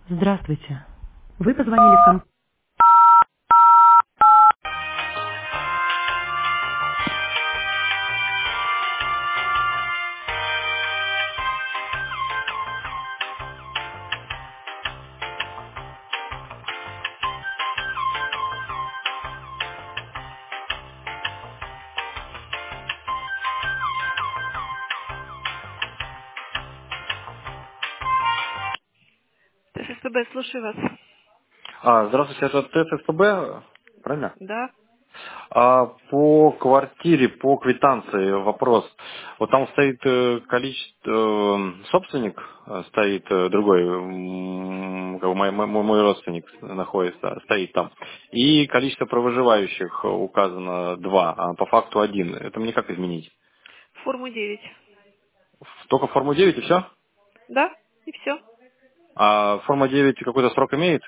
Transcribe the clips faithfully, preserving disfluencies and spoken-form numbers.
Здравствуйте. Вы позвонили в ком... ТССБ, слушаю вас. А, здравствуйте, это ТССБ, правильно? Да. А, по квартире, по квитанции вопрос. Вот там стоит э, количество, э, собственник э, стоит э, другой, м, как бы мой, мой- мой родственник находится, стоит там. И количество проживающих указано два, а по факту один. Это мне как изменить? Форму девять. Только форму девять и все? Да, и все. А форма девять какой-то срок имеет?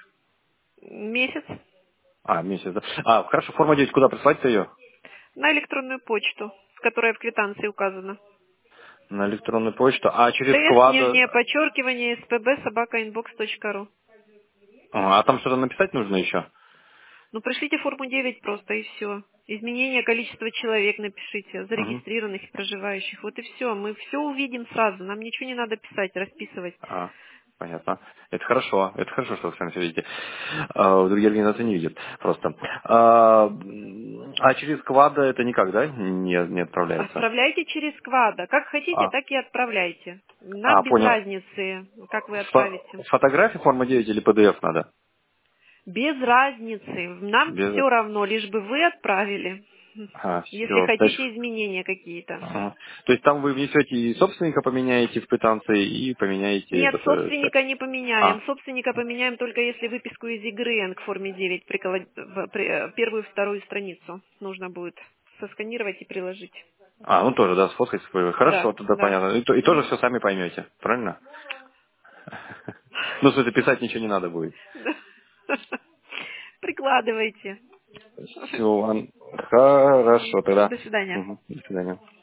Месяц. А, месяц, да. А, хорошо, форма девять, куда прислать-то ее? На электронную почту, с которой в квитанции указано. На электронную почту. А через ТС, склад... нижнее подчеркивание, спб, собака, инбокс точка ру. А, а там что-то написать нужно еще? Ну, пришлите форму девять просто, и все. Изменение количества человек напишите, Угу. зарегистрированных и проживающих. Вот и все. Мы все увидим сразу. Нам ничего не надо писать, расписывать. А, понятно. Это хорошо. Это хорошо, что вы сами все видите. А, другие организации не видят просто. А, м, а через квада это никак, да? Не, не отправляется? Отправляйте через Квада. Как хотите, А, так и отправляйте. Нам а без понял. разницы, как вы Фо- отправите. фотография форма девять или пэ дэ эф надо? Без разницы. Нам Без... все равно, лишь бы вы отправили. А, Если все. хотите изменения какие-то. Ага. То есть там вы внесете и собственника поменяете в квитанции и поменяете Нет, этот... э, т- собственника не А, поменяем. Собственника поменяем только если выписку из игры к форме девять, приколоть- в- при- э, первую и вторую страницу нужно будет сосканировать и приложить. а, ну тоже, да, сфоткать. свою. Хорошо, Да, тогда да. понятно. И, то- и тоже Мгм. все сами поймете, правильно? Ну, в смысле, писать ничего не надо будет. Да. Прикладывайте. Все, хорошо тогда. До свидания. Мгм. До свидания.